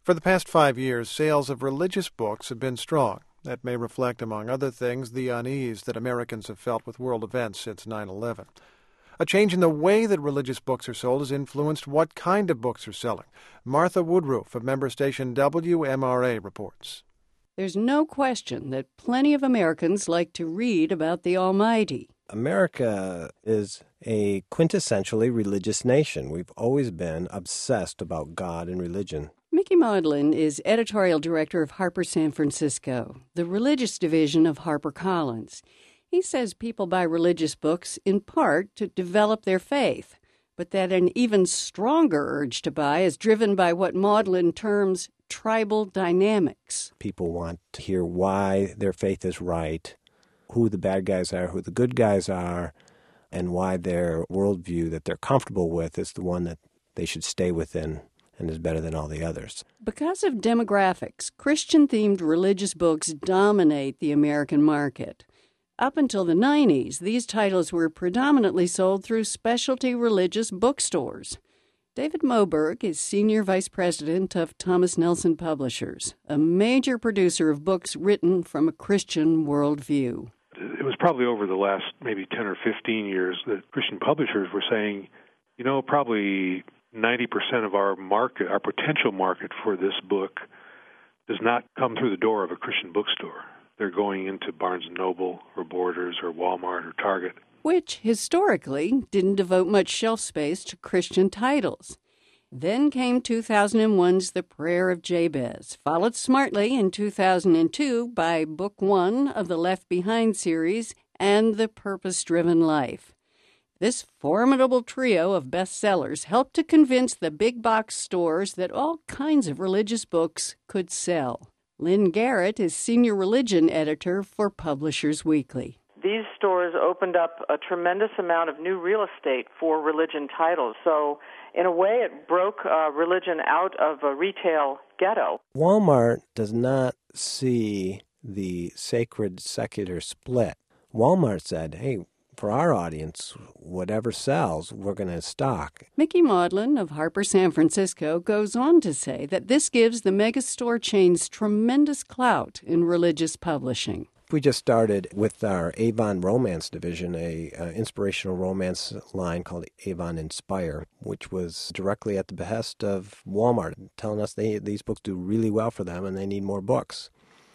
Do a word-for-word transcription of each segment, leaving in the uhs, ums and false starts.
For the past five years, sales of religious books have been strong. That may reflect, among other things, the unease that Americans have felt with world events since nine eleven. A change in the way that religious books are sold has influenced what kind of books are selling. Martha Woodruff of member station W M R A reports. There's no question that plenty of Americans like to read about the Almighty. America is a quintessentially religious nation. We've always been obsessed about God and religion. Mickey Maudlin is editorial director of Harper San Francisco, the religious division of HarperCollins. He says people buy religious books in part to develop their faith, but that an even stronger urge to buy is driven by what Maudlin terms tribal dynamics. People want to hear why their faith is right, who the bad guys are, who the good guys are, and why their worldview that they're comfortable with is the one that they should stay within and is better than all the others. Because of demographics, Christian-themed religious books dominate the American market. Up until the nineties, these titles were predominantly sold through specialty religious bookstores. David Moberg is Senior Vice President of Thomas Nelson Publishers, a major producer of books written from a Christian worldview. It was probably over the last maybe ten or fifteen years that Christian publishers were saying, you know, probably ninety percent of our market, our potential market for this book does not come through the door of a Christian bookstore. They're going into Barnes and Noble or Borders or Walmart or Target. Which, historically, didn't devote much shelf space to Christian titles. Then came two thousand one's The Prayer of Jabez, followed smartly in two thousand two by Book One of the Left Behind series and The Purpose-Driven Life. This formidable trio of bestsellers helped to convince the big box stores that all kinds of religious books could sell. Lynn Garrett is senior religion editor for Publishers Weekly. These stores opened up a tremendous amount of new real estate for religion titles. So, in a way, it broke uh, religion out of a retail ghetto. Walmart does not see the sacred secular split. Walmart said, hey, for our audience, whatever sells, we're going to stock. Mickey Maudlin of Harper San Francisco goes on to say that this gives the megastore chains tremendous clout in religious publishing. We just started with our Avon Romance division, a uh, inspirational romance line called Avon Inspire, which was directly at the behest of Walmart, telling us they, these books do really well for them and they need more books.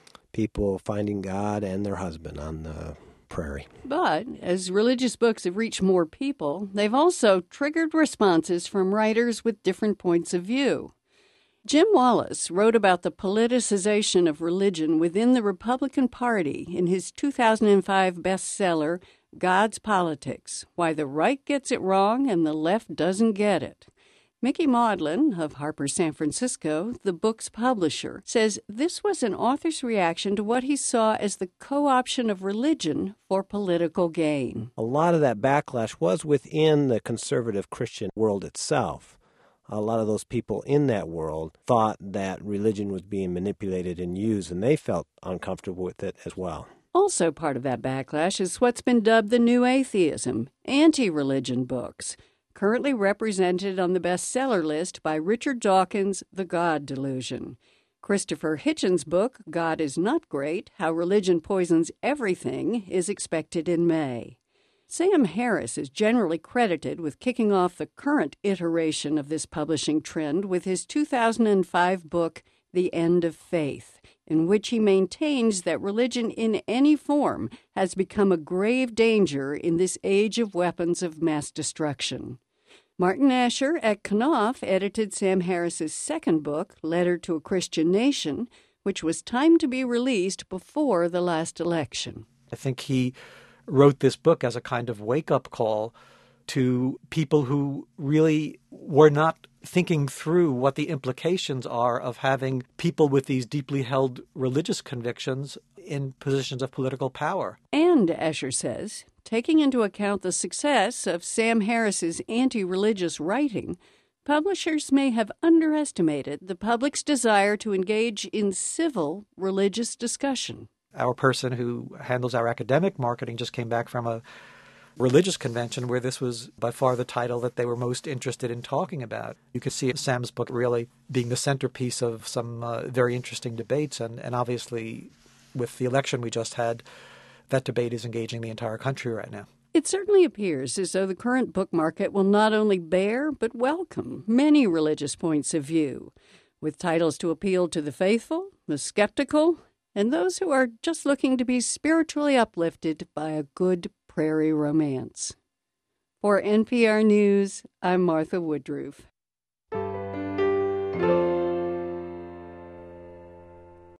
People finding God and their husband on the prairie. But as religious books have reached more people, they've also triggered responses from writers with different points of view. Jim Wallace wrote about the politicization of religion within the Republican Party in his two thousand five bestseller, God's Politics, Why the Right Gets It Wrong and the Left Doesn't Get It. Mickey Maudlin of Harper San Francisco, the book's publisher, says this was an author's reaction to what he saw as the co-option of religion for political gain. A lot of that backlash was within the conservative Christian world itself. A lot of those people in that world thought that religion was being manipulated and used, and they felt uncomfortable with it as well. Also part of that backlash is what's been dubbed the new atheism, anti-religion books, currently represented on the bestseller list by Richard Dawkins' The God Delusion. Christopher Hitchens' book, God is Not Great, How Religion Poisons Everything, is expected in May. Sam Harris is generally credited with kicking off the current iteration of this publishing trend with his two thousand five book, The End of Faith, in which he maintains that religion in any form has become a grave danger in this age of weapons of mass destruction. Martin Asher at Knopf edited Sam Harris's second book, Letter to a Christian Nation, which was timed to be released before the last election. I think he wrote this book as a kind of wake-up call to people who really were not thinking through what the implications are of having people with these deeply held religious convictions in positions of political power. And, Asher says, taking into account the success of Sam Harris's anti-religious writing, publishers may have underestimated the public's desire to engage in civil religious discussion. Our person who handles our academic marketing just came back from a religious convention where this was by far the title that they were most interested in talking about. You could see Sam's book really being the centerpiece of some uh, very interesting debates, and, and obviously with the election we just had, that debate is engaging the entire country right now. It certainly appears as though the current book market will not only bear but welcome many religious points of view, with titles to appeal to the faithful, the skeptical, and those who are just looking to be spiritually uplifted by a good prairie romance. For N P R News, I'm Martha Woodruff.